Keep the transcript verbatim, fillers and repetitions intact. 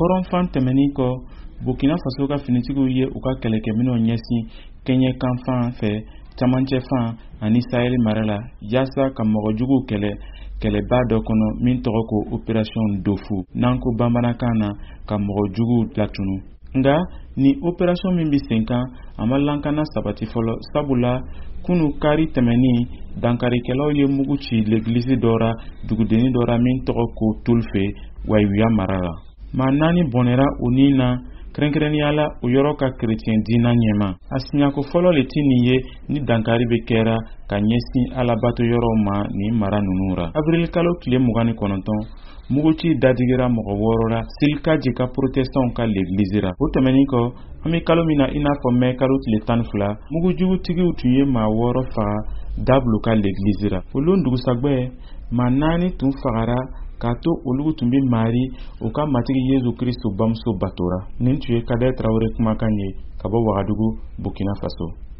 kɔrɔnfan tɛmɛnin kɔ Burkina Faso ka finitigiw ye u ka kɛlɛkɛminɛw ɲɛsin kɛɲɛ kanfan fɛ camancɛ fan ani Sahel mara la yaasa ka mɔgɔjuguw kɛlɛ kɛlɛba dɔ kɔnɔ min tɔgɔ ko opération Dofu n'an ko bamanankan na ka mɔgɔjuguw latunu. Nga ni opération min bi sen kan a ma lankana sabati fɔlɔ sabula kunu kari tɛmɛnin dankarikɛlaw ye mugu ci l'église dɔ ra dugudenni dɔ ra min tɔgɔ ko Tulfe Wayuya mara la. Maa naani bɔnɛra o ni na kɛrɛnkɛrɛnnenya la o yɔrɔ ka chrétien diina ɲɛma. A siɲako fɔlɔ le ti nin ye ni dankari bɛ kɛra ka ɲɛsin alabato yɔrɔw ma nin mara ninnu ra. Avril kalo tile mugan ni kɔnɔntɔn muguci dadigira mɔgɔ wɔɔrɔ la Silka Jeka protestants ka l'église ra. O tɛmɛnin kɔ an bɛ kalo min na i n'a fɔ mai kalo tile tan ni fila mugujugutigiw tun ye maa wɔɔrɔ faga Dablu ka l'église ra. Olu dugusajɛ maa naani tun fagara k'a to olu tun bɛ Mari o ka matigi Yesu Kristo bamuso batora. Nin tun ye Kader Traoré kumakan ye ka bɔ Wagadugu, Burkina Faso.